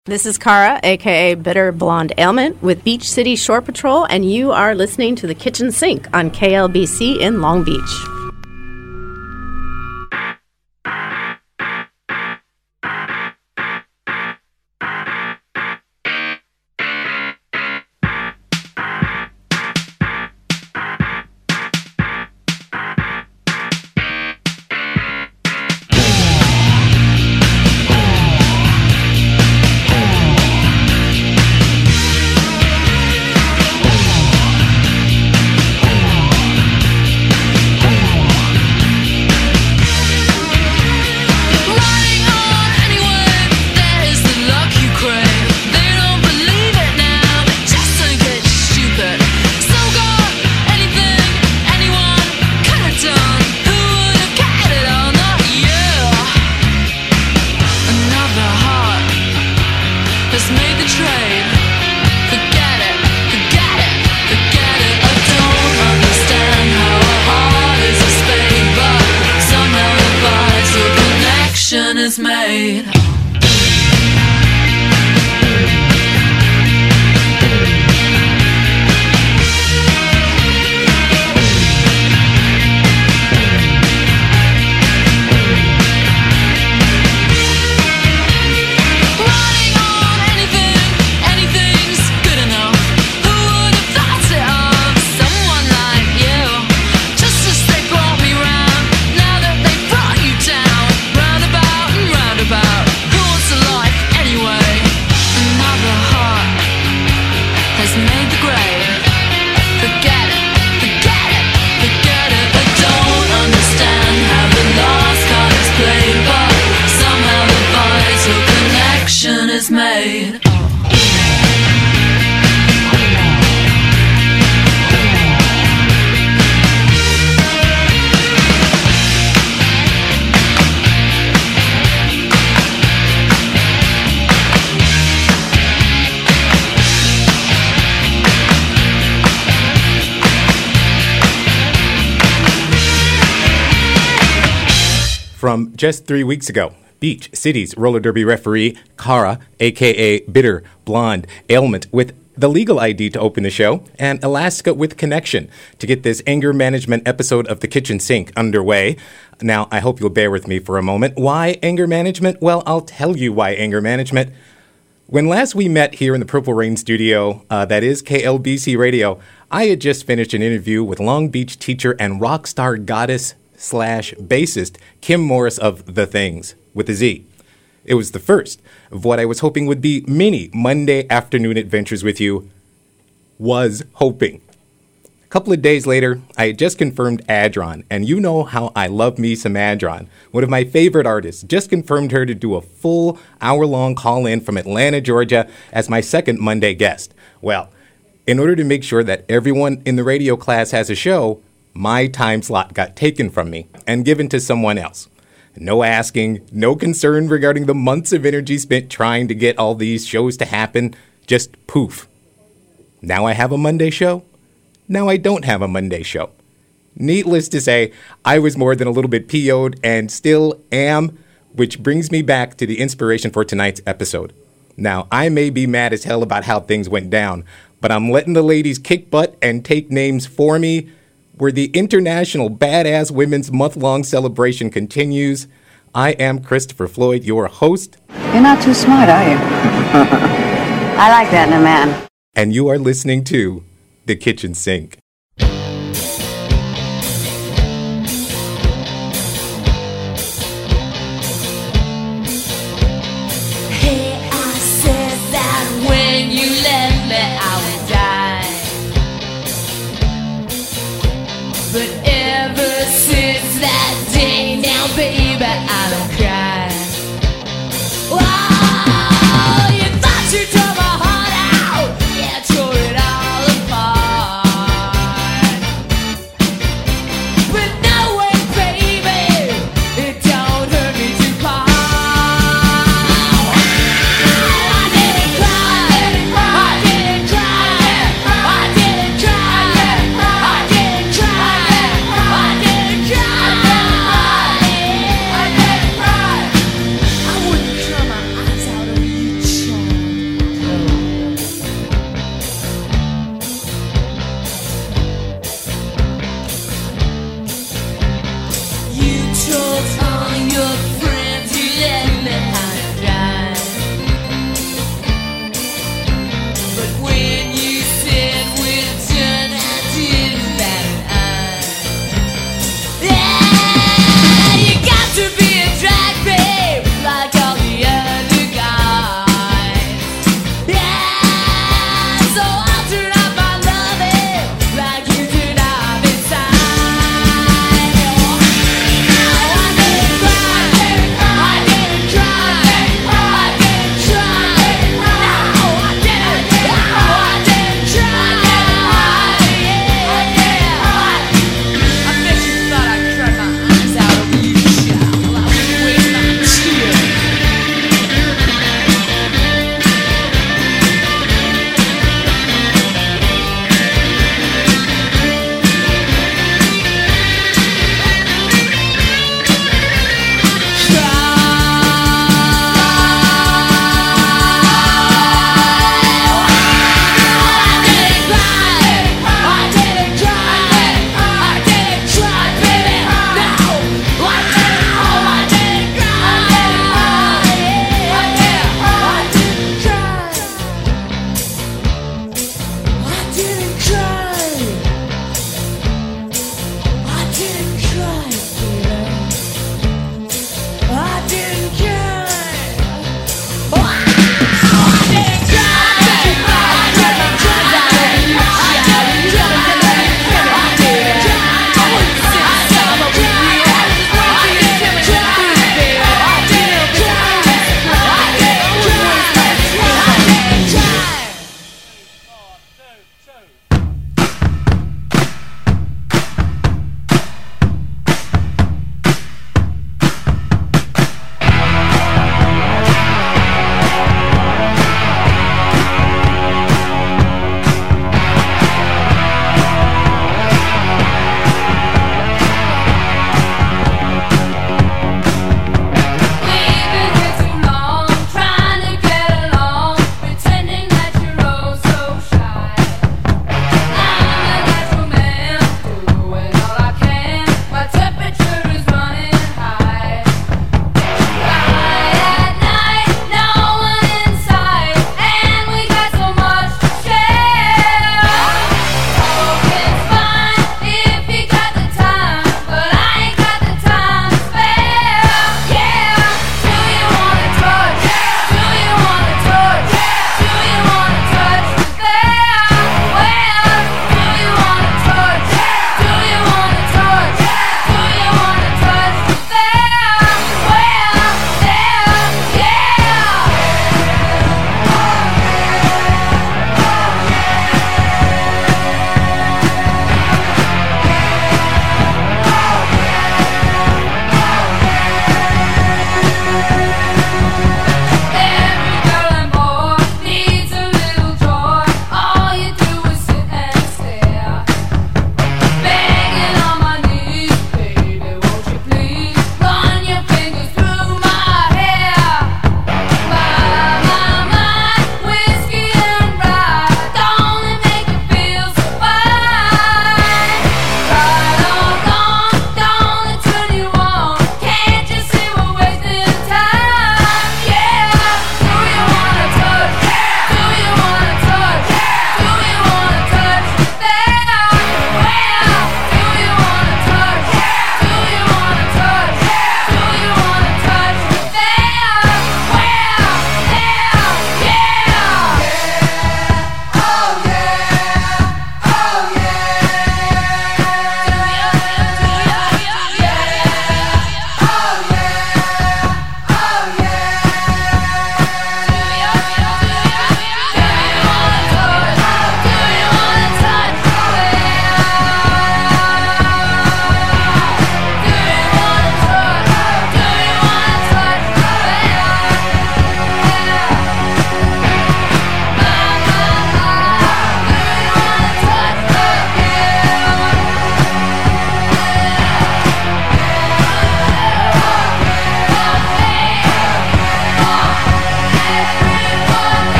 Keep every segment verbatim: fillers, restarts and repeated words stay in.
This is Cara, a k a. Bitter Blonde Ailment, with Beach City Shore Patrol, and you are listening to The Kitchen Sink on K L B C in Long Beach. Is made. Is made. From just three weeks ago, Beach City's roller derby referee, Cara, a k a. Bitter Blonde Ailment, with the legal I D to open the show, and Alaska with Connection to get this anger management episode of The Kitchen Sink underway. Now, I hope you'll bear with me for a moment. Why anger management? Well, I'll tell you why anger management. When last we met here in the Purple Rain studio, uh, that is K L B C Radio, I had just finished an interview with Long Beach teacher and rock star goddess slash bassist Kim Morris of The Things, with a Z. It was the first of what I was hoping would be mini Monday afternoon adventures with you. Was hoping. A couple of days later, I had just confirmed Adron, and you know how I love me some Adron. One of my favorite artists. Just confirmed her to do a full hour-long call-in from Atlanta, Georgia, as my second Monday guest. Well, in order to make sure that everyone in the radio class has a show, my time slot got taken from me and given to someone else. No asking, no concern regarding the months of energy spent trying to get all these shows to happen. Just poof. Now I have a Monday show. Now I don't have a Monday show. Needless to say, I was more than a little bit P O'd and still am, which brings me back to the inspiration for tonight's episode. Now, I may be mad as hell about how things went down, but I'm letting the ladies kick butt and take names for me. Where the International Badass Women's Month-Long Celebration continues, I am Christopher Floyd, your host. You're not too smart, are you? I like that in a man. And you are listening to The Kitchen Sink. Hey, I said that when you left me, I would die. But ever since that day, now baby, I don't cry. Wow, you thought you tore my heart out, yeah, tore it all apart. But no way, baby, it don't hurt me to part. I didn't cry, I didn't cry, I didn't cry, I didn't cry. I didn't cry. I didn't cry.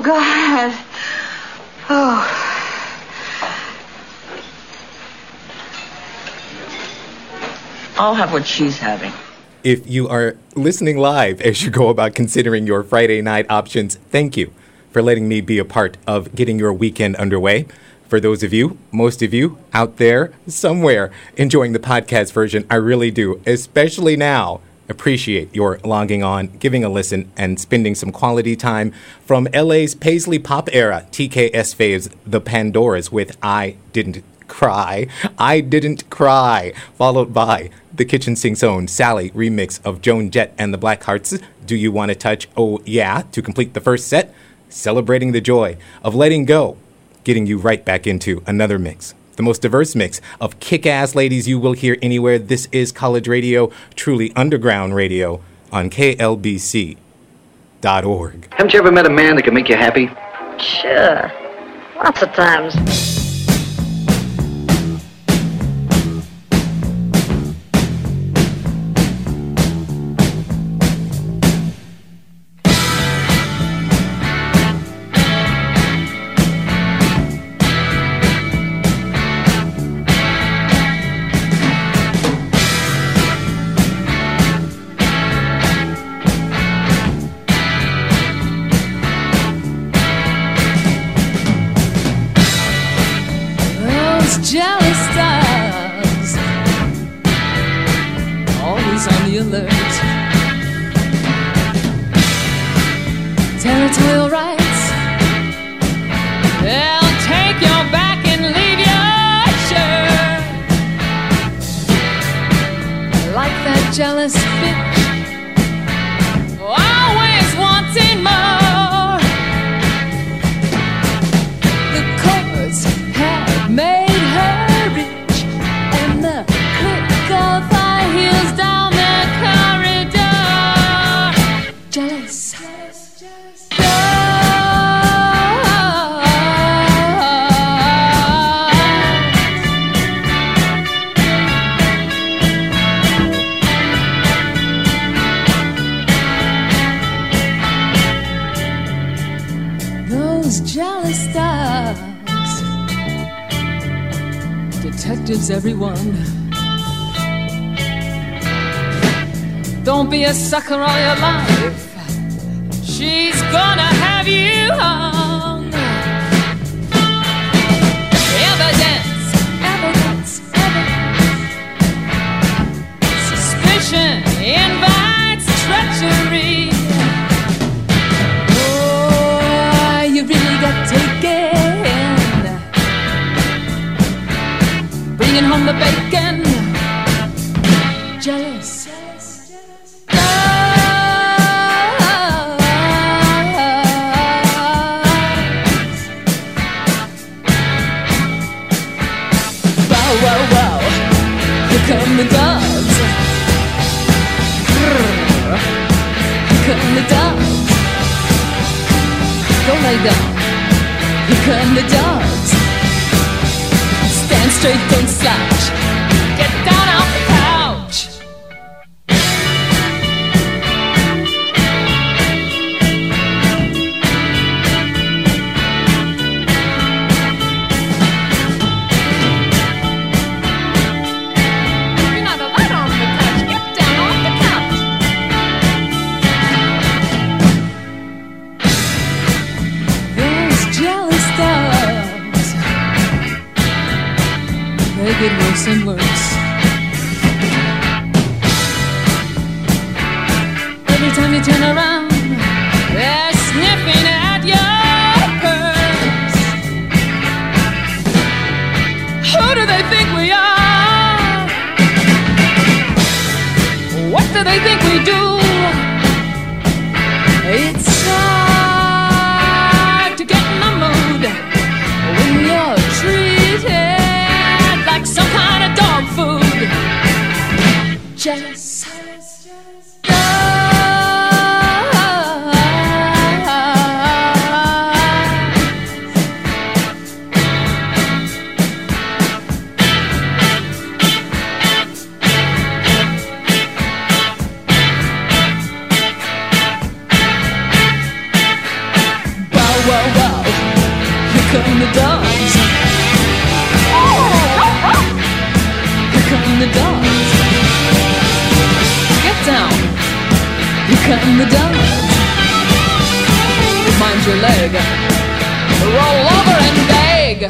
God. Oh. I'll have what she's having. If you are listening live as you go about considering your Friday night options, thank you for letting me be a part of getting your weekend underway. For those of you, most of you out there somewhere enjoying the podcast version, I really do, especially now, appreciate your logging on, giving a listen, and spending some quality time from L A's Paisley Pop era, T K S faves, The Pandoras with I Didn't Cry. I Didn't Cry, followed by the Kitchen Sink's own Sally remix of Joan Jett and the Blackhearts, Do You Want to Touch? Oh Yeah, to complete the first set, celebrating the joy of letting go, getting you right back into another mix. The most diverse mix of kick-ass ladies you will hear anywhere. This is college radio, truly underground radio on K L B C dot org. Haven't you ever met a man that can make you happy? Sure. Lots of times. Jealous stars, always on the alert. Territorial rights, they'll take your back and leave your shirt. Like that jealous bitch, always wanting more. The chords have made detectives, everyone. Don't be a sucker all your life. She's gonna have you hung. Evidence, evidence, evidence. Suspicion invites treachery. Oh, you really got taken. Bringing home the bacon. Jealous. Wow, wow, wow. Here come the dogs. Here come the dogs. Go lay down. Here come the dogs. Stand straight, don't slouch. Get down off the couch. You're not allowed on the couch. Get down off the couch. Those jealous dogs, they get worse and worse. Every time you turn around, they're sniffing at your purse. Who do they think we are? What do they think we do? It's hard to get in the mood when you're treated like some kind of dog food. Jealous. Wow, wow, and the dogs. Mind your leg. Roll over and beg.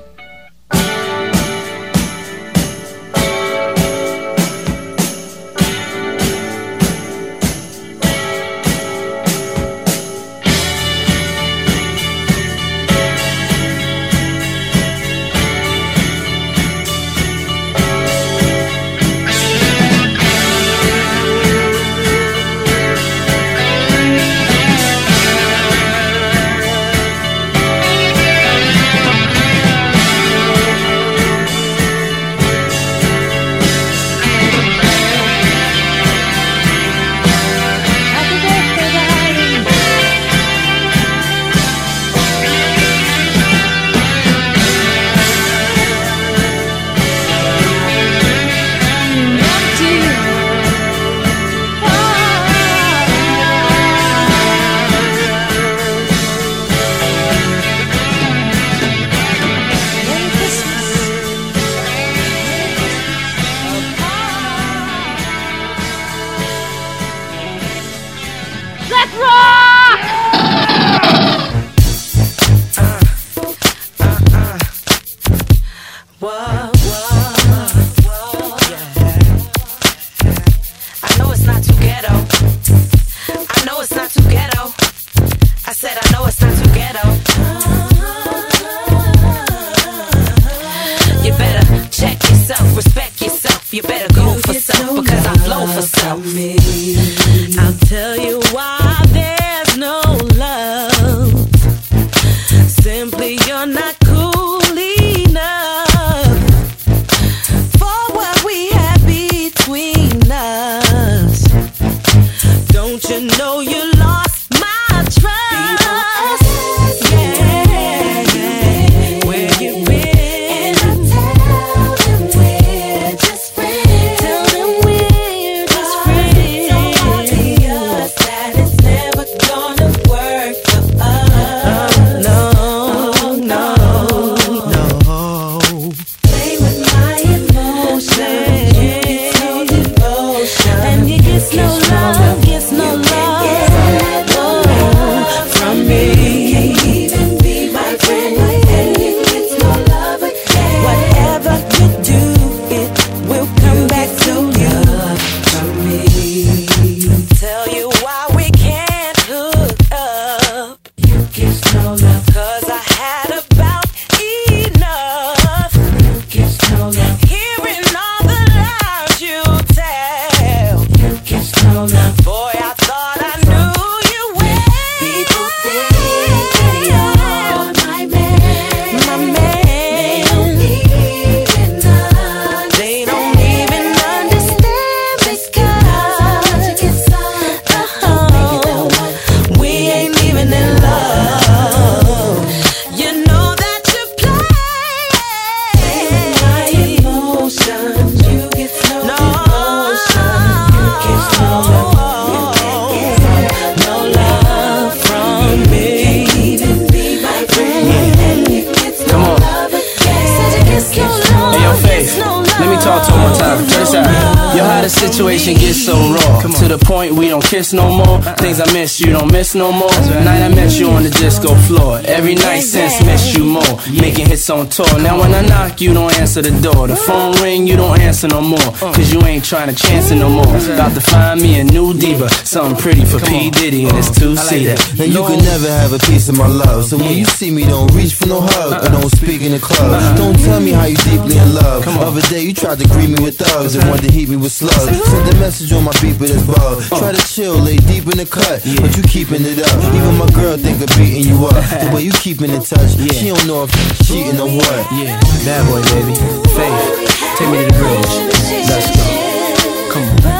Kiss no more. Things I miss you don't miss no more. Night I met you on the disco floor. Every night since miss you more. Making hits on tour. Now when I knock you don't answer the door. The phone ring you don't answer no more. Cause you ain't trying to chance it no more. About to find me a new diva. Something pretty for P. Diddy and it's two-seater. And you can never have a piece of my love. So when you see me don't reach for no hug or don't speak in the club. Don't tell me how you deeply in love. The other day you tried to greet me with thugs and wanted to heat me with slugs. Send a message on my beeper that's bug. Try to chill, lay deep in the cut, yeah. But you keeping it up. Even my girl think of beating you up. The way you keeping in touch, yeah. She don't know if you cheating or what. Yeah, bad boy, baby. Faith, take me to the bridge. Let's go. Come on.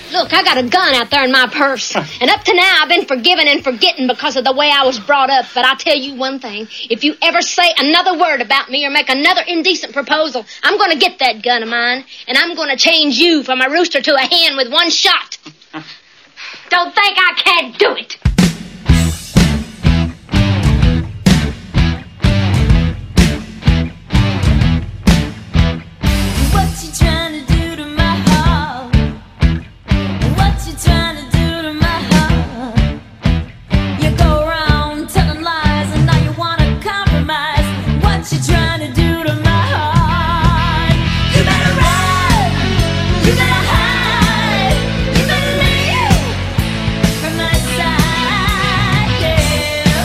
Look, I got a gun out there in my purse. And up to now, I've been forgiven and forgetting because of the way I was brought up. But I'll tell you one thing. If you ever say another word about me or make another indecent proposal, I'm going to get that gun of mine. And I'm going to change you from a rooster to a hen with one shot. Don't think I can't do it. What you trying to do to my heart? What you trying to do to my heart? You go around telling lies and now you wanna compromise. What you trying to do to my heart? You better run, you better hide, you better leave from my side, yeah.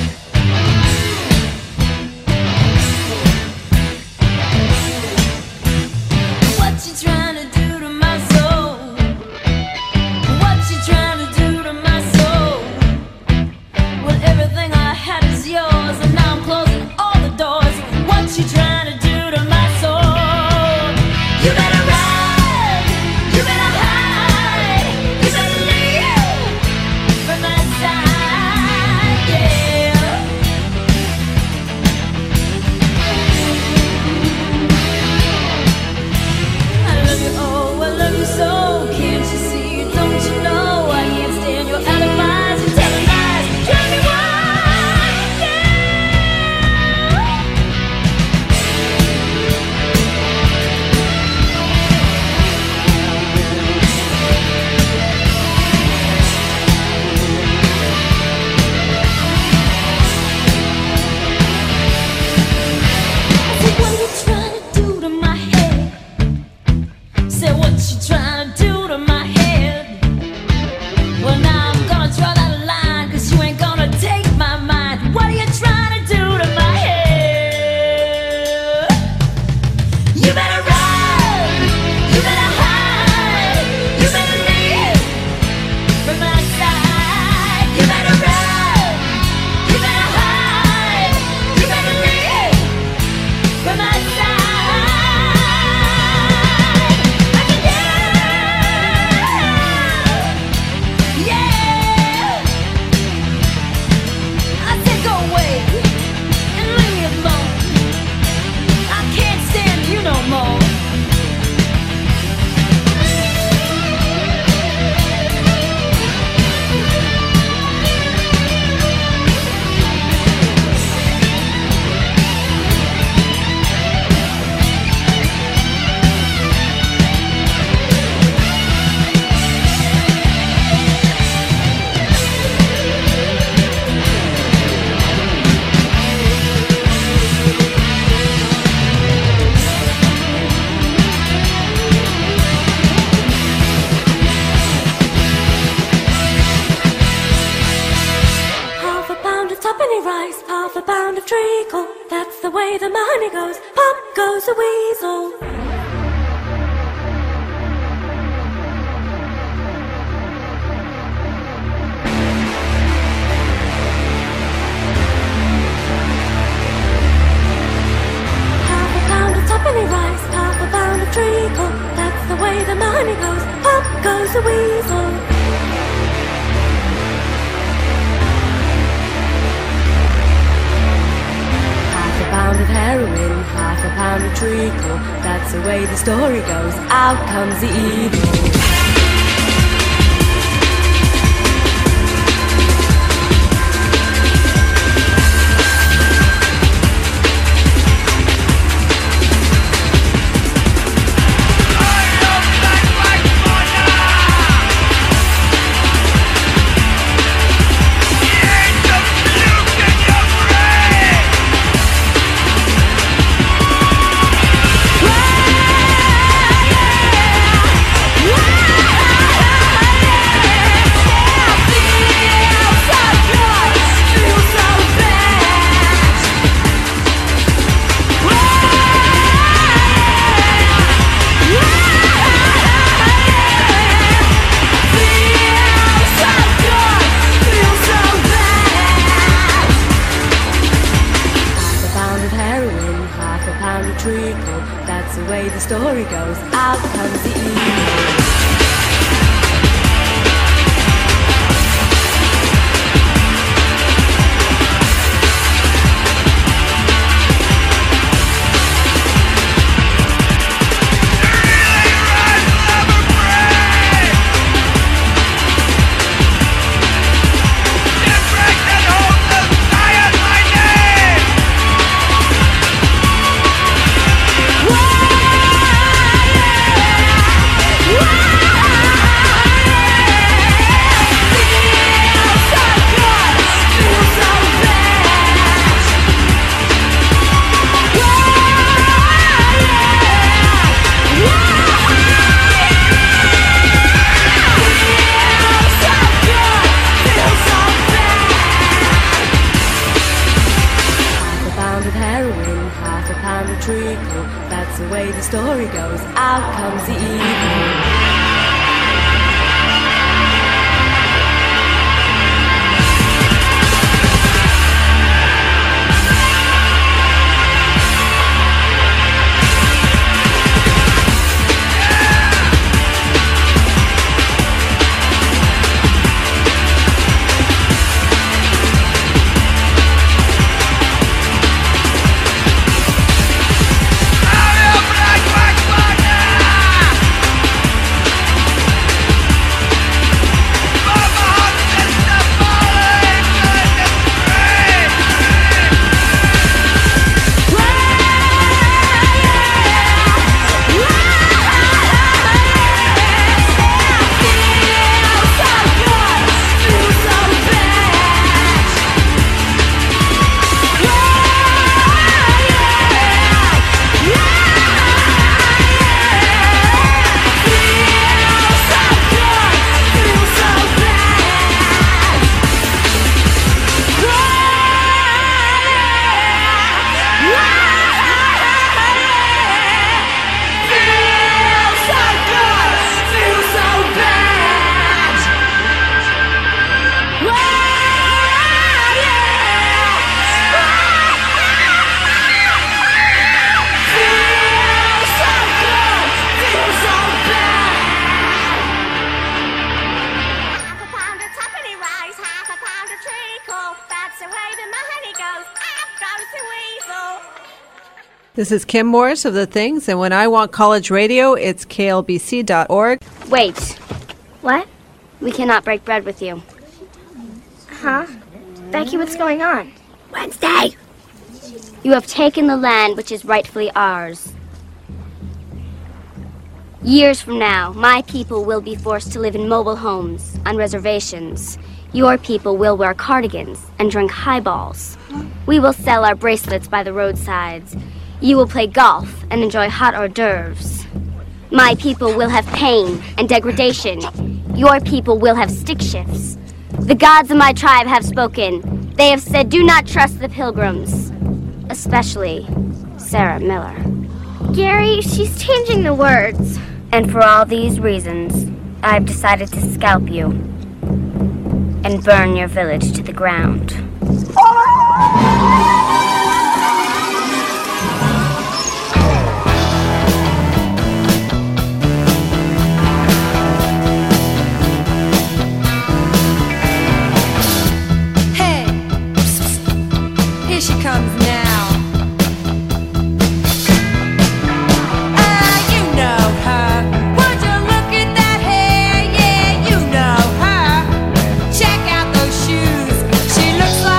What you trying to do to my soul? What you trying to do to my soul? Well, everything I had is yours, and now I'm closing all the doors. What you trying to do to my soul? You better run, you better hide, you better leave from my side, yeah. I love you, oh, I love you so. Can't you see? Don't you know? I can't stand your alibis and telling lies. Tell me why, yeah. Say, what you trying to do to my head? Say, what you trying to do to my head? Well, now I'm gonna draw that line, 'cause you ain't gonna take my mind. What are you trying to do to my head? You better run, you better hide, you better leave from my side. You better run, you better hide, you better leave from my side. I can hear, yeah. I said go away and leave me alone. I can't stand you no more. Half a pound of tuppenny rice, half a pound of treacle. That's the way the money goes. Pop goes the weasel. Half a pound of tuppenny rice, half a pound of treacle. That's the way the money goes. Pop goes the weasel. Half a pound of heroin, half a pound of treacle. That's the way the story goes. Out comes the evil. Treacle, that's the way the story goes. Out comes the evil. That's the way the story goes. Out comes the evil. This is Kim Morris of The Things, and when I want college radio, it's K L B C dot org. Wait. What? We cannot break bread with you. Huh? Becky, what's going on? Wednesday! You have taken the land which is rightfully ours. Years from now, my people will be forced to live in mobile homes, on reservations. Your people will wear cardigans and drink highballs. We will sell our bracelets by the roadsides. You will play golf and enjoy hot hors d'oeuvres. My people will have pain and degradation. Your people will have stick shifts. The gods of my tribe have spoken. They have said, do not trust the pilgrims. Especially Sarah Miller. Gary, she's changing the words. And for all these reasons, I've decided to scalp you and burn your village to the ground. She comes now. Ah, you know her. Would you look at that hair? Yeah, you know her. Check out those shoes. She looks like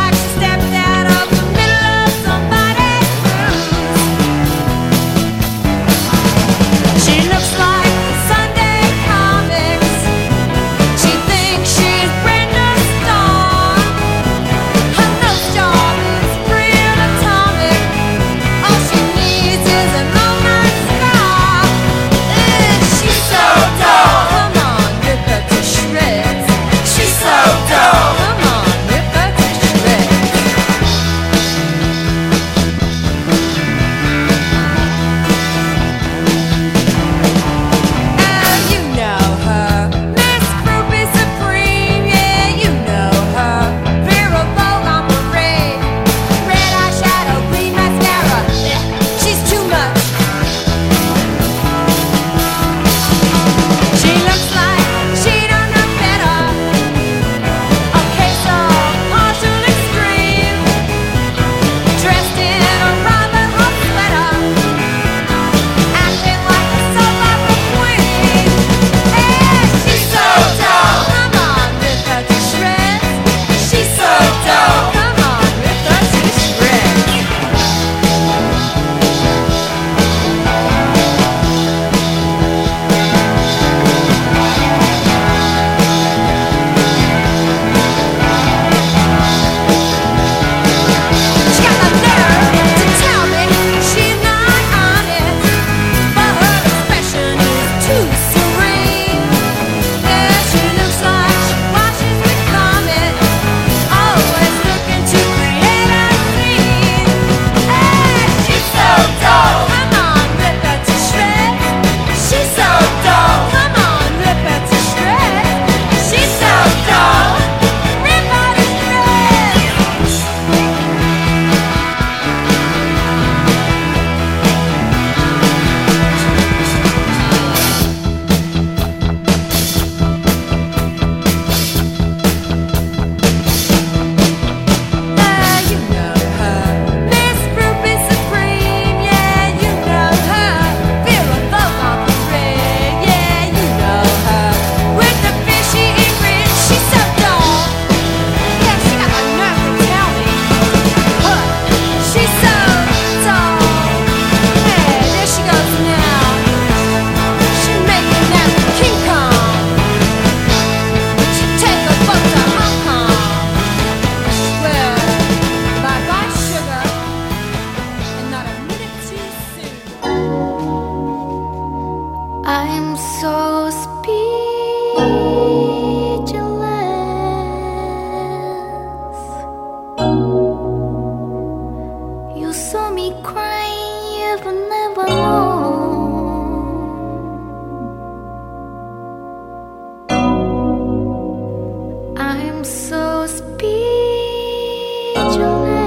so speechless.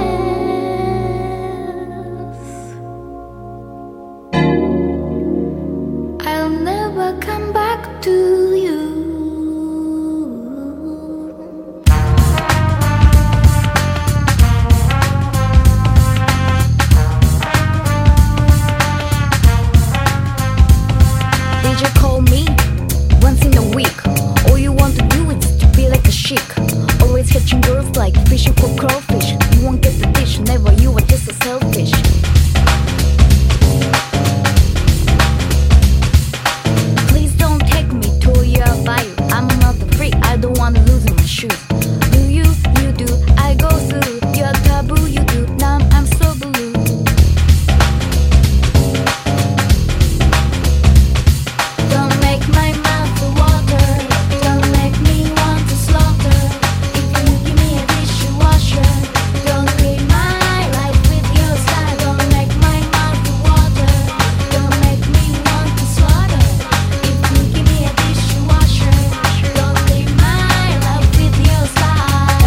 I'll never come back to you. Did you call me once in a week? All you want to do is to be like a chic. Always catching girls like fishing for crawfish. You won't get the dish, never, you are just so selfish. Please don't take me to your bio. I'm not a freak, I don't want to lose my shoes. Do you, you do, I go through. You're taboo, you do, now I'm so blue. Don't make my mouth water. Don't make me want to slaughter. If you give me a dishwasher, don't clean my life with your style. Don't make my mouth water. Don't make me want to slaughter. If you give me a dishwasher, don't clean my life with your style.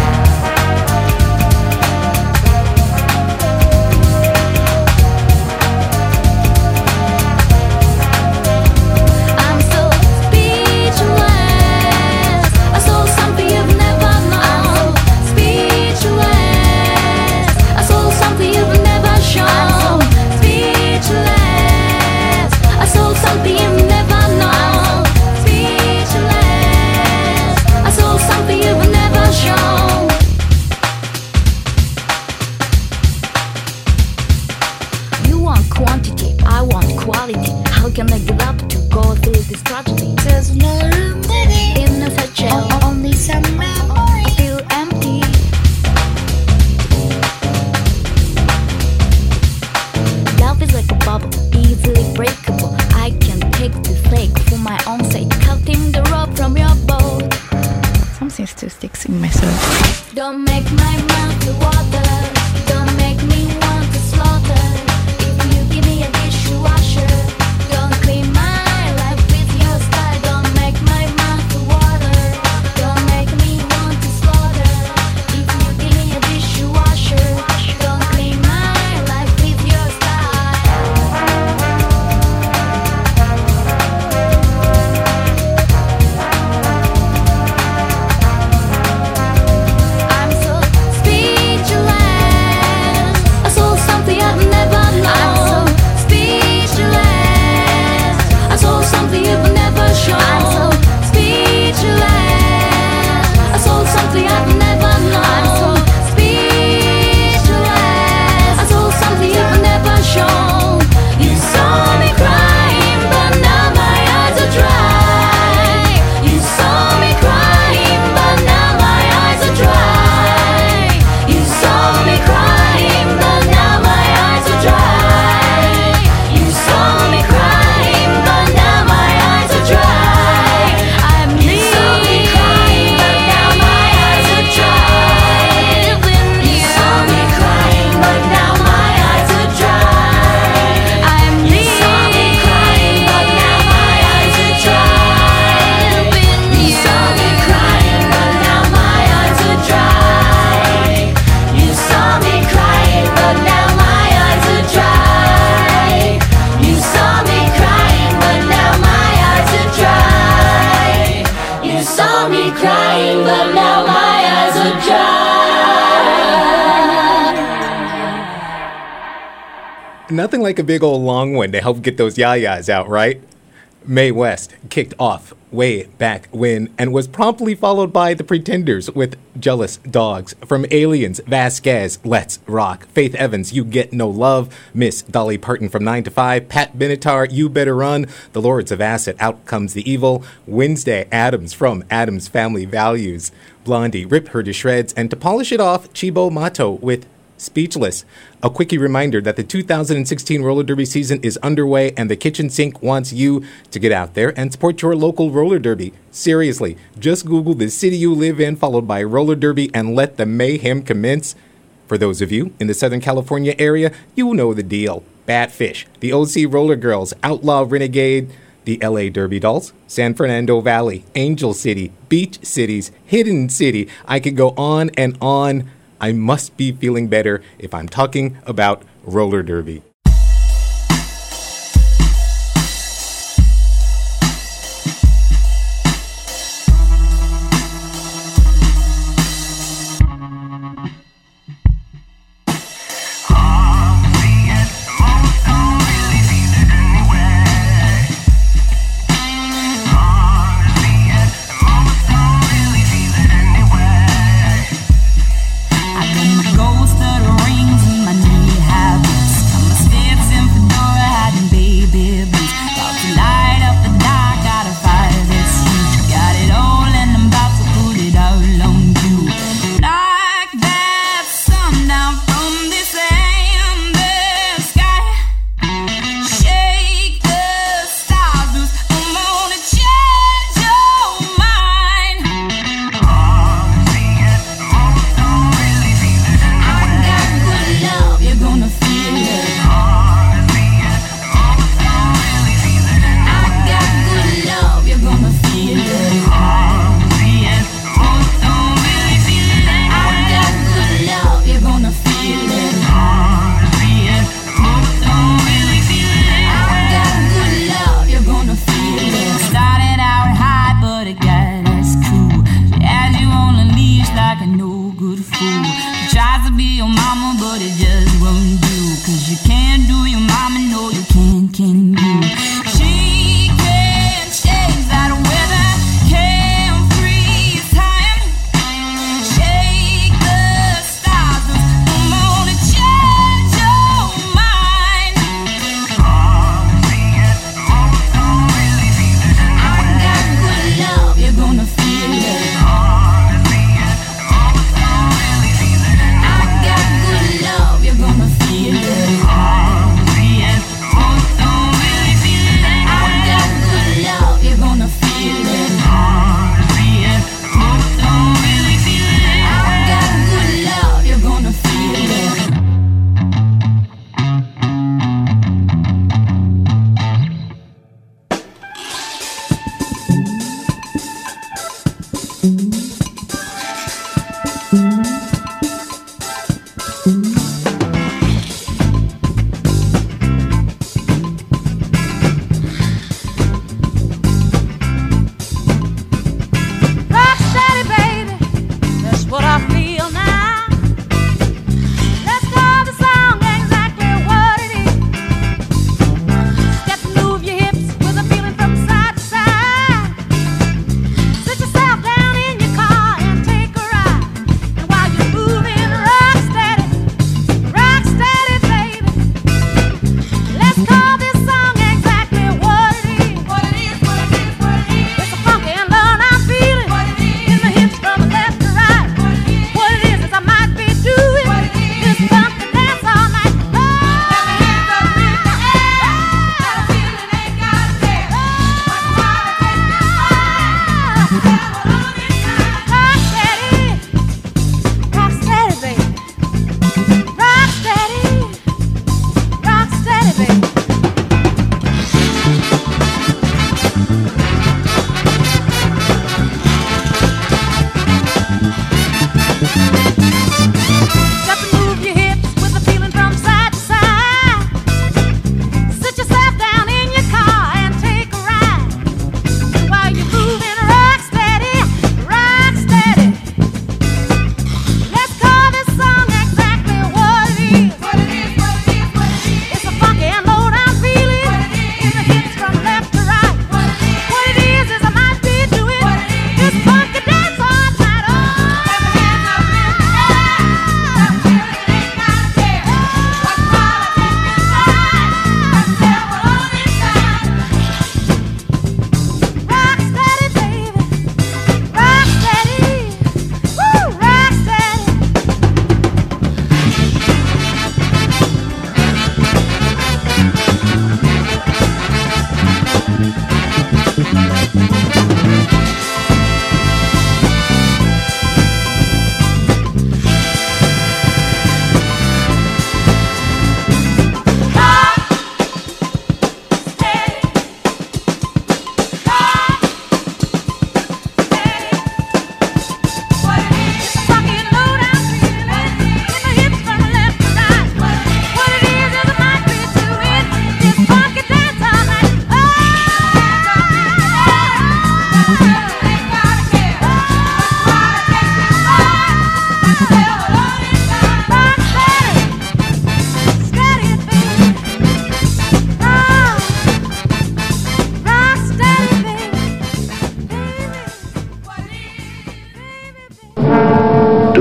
I'm so speechless. I saw something you've never known. Speechless. I saw something you've never shown. Speechless. I saw something you've never known. Speechless. I saw something you've never shown. You want quantity, I want quality. How can I give up to go through this tragedy? There's no room in a satchel, only some memory. I feel empty. Love is like a bubble, easily breakable. I can take the flake for my own sake, cutting the rope from your boat. Something still sticks in my throat. Don't make my mouth water. Don't make me want to slaughter. If you give me a dishwasher, don't clean my life with your style. Don't make my mouth water. Don't make me want to slaughter. If you give me a dishwasher, don't clean my life with your style. I'm so speechless. I saw something I've never known. Speechless. I saw something you've never shown. Speechless. I saw something I've never known. Speechless. I saw something you've never shown. You saw me crying, but now my eyes are dry. You saw me crying, but now my eyes are dry. You saw me crying, but now my eyes are dry. You saw me crying, but now my eyes are dry. I'm leaving. You saw me crying, but now my eyes are dry. You saw me crying, but now my eyes are dry. I'm leaving. You saw me crying, but now my eyes are dry. You saw me crying, but now my eyes are dry. You saw me crying, but now my eyes are dry. You saw me crying, but now my eyes are dry. You saw me crying, but now my eyes are dry. Nothing like a big old long one to help get those yayas out, right? Mae West kicked off way back when and was promptly followed by The Pretenders with Jealous Dogs. From Aliens, Vasquez, Let's Rock. Faith Evans, You Get No Love. Miss Dolly Parton from nine to five. Pat Benatar, You Better Run. The Lords of Acid, Out Comes the Evil. Wednesday Addams from Addams Family Values. Blondie, Rip Her to Shreds. And to polish it off, Chibo Mato with Speechless. A quickie reminder that the two thousand sixteen roller derby season is underway and the kitchen sink wants you to get out there and support your local roller derby. Seriously, just Google the city you live in followed by roller derby and let the mayhem commence. For those of you in the Southern California area, you know the deal. Badfish, the O C Roller Girls, Outlaw Renegade, the L A Derby Dolls, San Fernando Valley, Angel City, Beach Cities, Hidden City. I could go on and on. I must be feeling better if I'm talking about roller derby. Ghost of the rings in my knee high boots. I'm a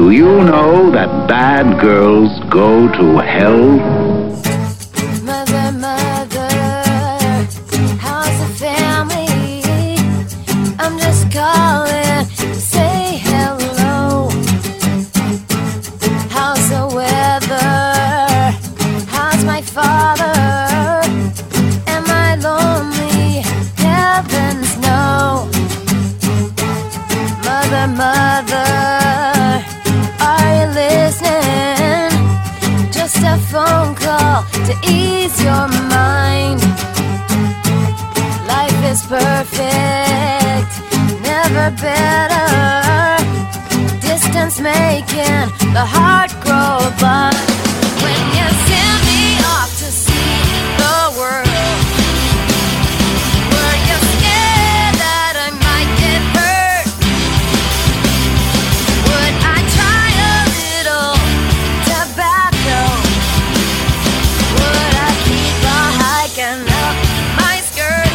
Do you know that bad girls go to hell? Mother, mother, how's the family? I'm just calling to say hello. How's the weather? How's my father? Am I lonely? Heavens no. Mother, mother, are you listening? Just a phone call to ease your mind. Life is perfect, never better. Distance making the heart grow blind. When you send me off to see the world, were you scared that I might get hurt? Would I try a little tobacco? Would I keep on hiking up my skirt?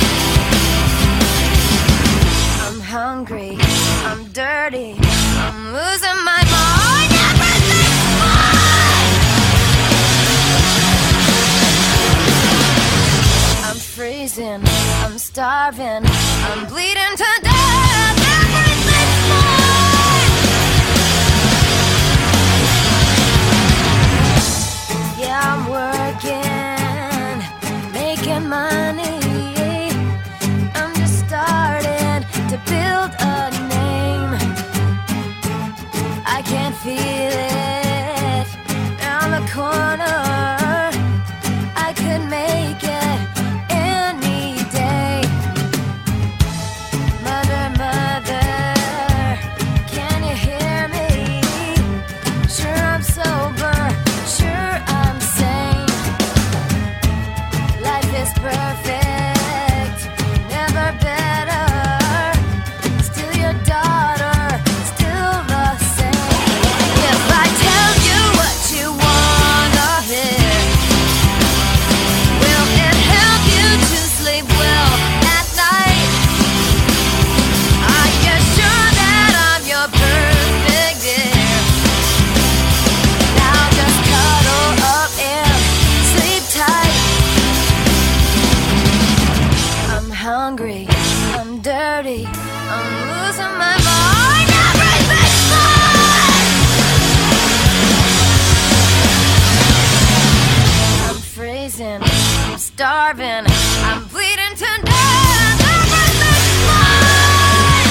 I'm hungry, I'm dirty, I'm losing my mind. Everything's fine. I'm freezing, I'm starving, I'm bleeding to death. Everything's fine. Yeah, I'm working, making money. I'm just starting to build a name. I can feel it around the corner. I could make it any day. Mother, mother, can you hear me? Sure I'm sober, sure I'm sane. Life is perfect, never better. Still your daughter, still the same. If I tell you what you wanna hear, will it help you to sleep well at night? Are you sure that I'm your perfect dear? Now just cuddle up and sleep tight. I'm hungry, I'm dirty, I'm losing my mind. Everything's fine. I'm freezing, I'm starving, I'm bleeding to death. Everything's fine.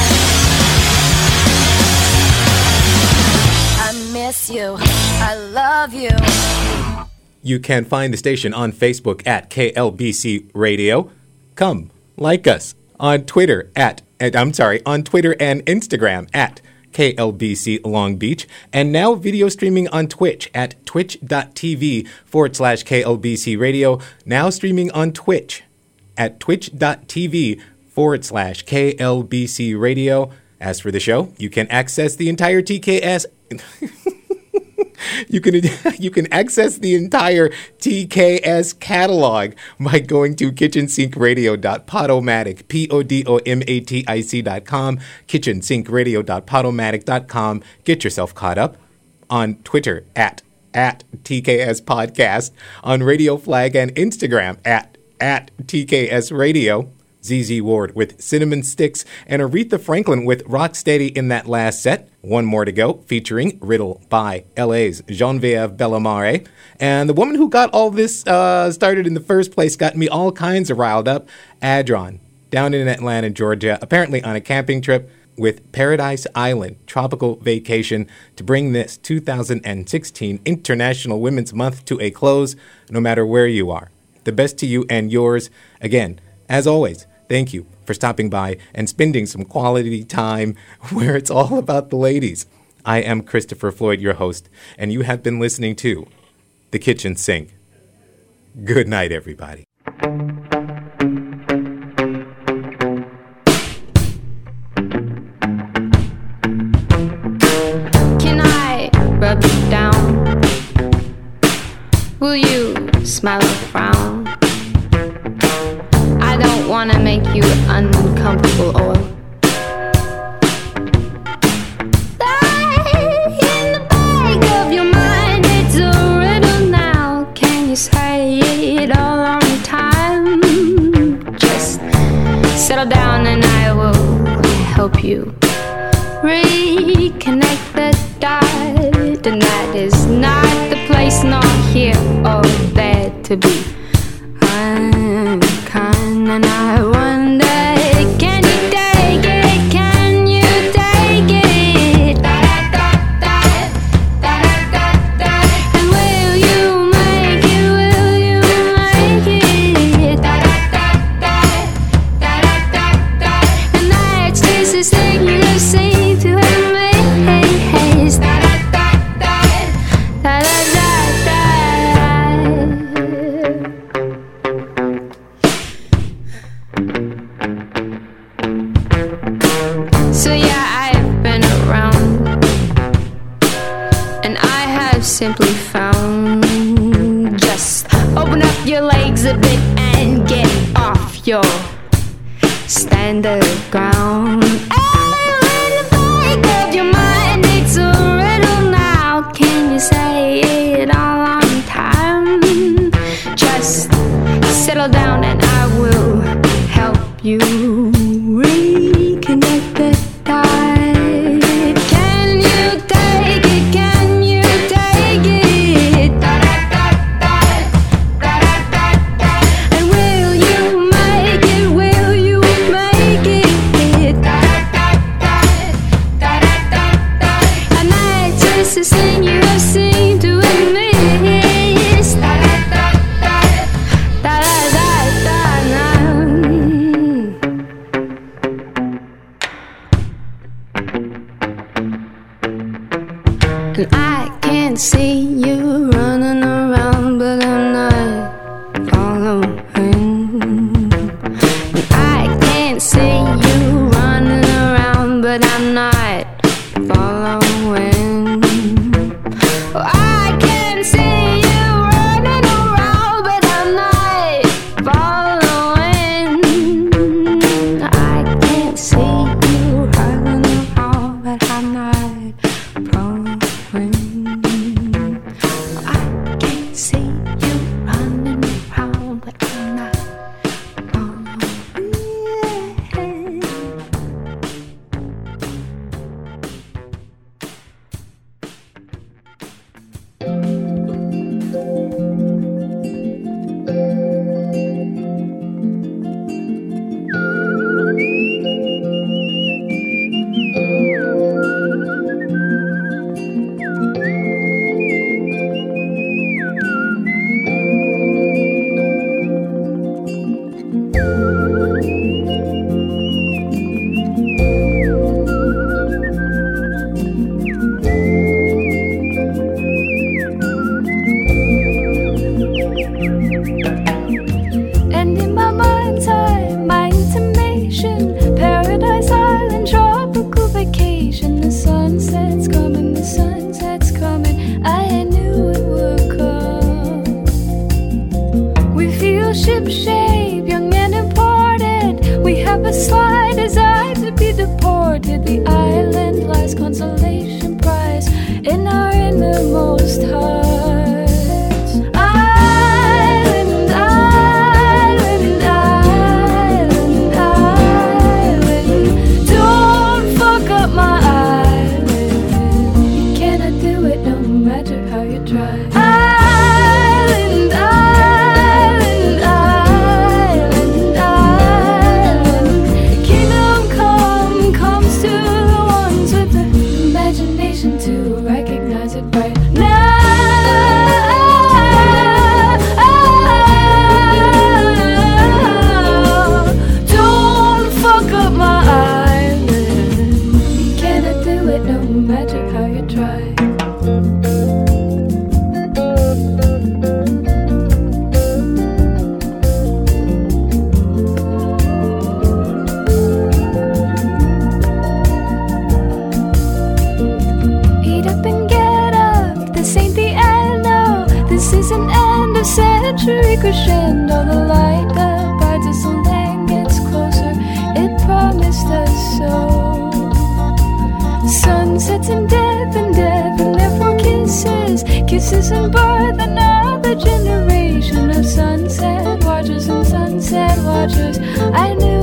I miss you, I love you. You can find the station on Facebook at K L B C Radio. Come, like us on Twitter at, and I'm sorry, on Twitter and Instagram at K L B C Long Beach, and now video streaming on Twitch at twitch.tv forward slash KLBC Radio, now streaming on Twitch at twitch.tv forward slash KLBC Radio. As for the show, you can access the entire T K S... You can you can access the entire T K S catalog by going to kitchen sink radio dot podomatic, P O D O M A T I C dot com, kitchen sink radio dot podomatic dot com. Get yourself caught up on Twitter at, at T K S Podcast, on Radio Flag and Instagram at, at T K S Radio. Z Z Ward with Cinnamon Sticks, and Aretha Franklin with Rocksteady in that last set. One more to go, featuring Riddle by L A's Genevieve Bellamare. And the woman who got all this uh, started in the first place, got me all kinds of riled up, Adron, down in Atlanta, Georgia, apparently on a camping trip with Paradise Island Tropical Vacation to bring this two thousand sixteen International Women's Month to a close, no matter where you are. The best to you and yours. Again, as always, thank you for stopping by and spending some quality time where it's all about the ladies. I am Christopher Floyd, your host, and you have been listening to The Kitchen Sink. Good night, everybody. Can I rub you down? Will you smile or frown? I don't want to make you uncomfortable or you reconnect the dot. And that is not the place, nor here or there to be unkind. And I wonder, can you take it? Can you take it? And will you make it? Will you make it? And that's just the thing you say to me. So yeah, I've been around, and I have simply found, just open up your legs a bit and get off your standard ground. And when the back of your mind, it's a riddle now. Can you say it all on time? Just settle down and I will help you reconnect the dot. Can you take it? Can you take it? And will you make it? Will you make it? And that's just the thing you have seen to miss. And I can see you running around, but I'm not following. And I can see you running around, but I'm not following. Oh, I can see you running around, but I'm not following. I can see you running around, but I'm not following. I can see you running around, but I'm not following. And in my mind's eye, my intimation, paradise island, tropical vacation. The sunset's coming, the sunset's coming. I knew it would come. We feel ship-shape, young and important. We have a slight desire to be deported. The island lies consolation prize in our innermost hearts. Island, island, island, island. Don't fuck up my island. You cannot do it no matter how you try. Island, island, island, island. Kingdom come comes to the ones with the imagination to recognize it right now. Don't fuck up my island. You cannot do it no matter how you try. Eat up and get up, this ain't the end, no. This is an end of century crescendo. The light that bites us on land gets closer, it promised us so. Sunsets and death and death and therefore kisses. Kisses and birth, another generation of sunset watchers and sunset watchers. I knew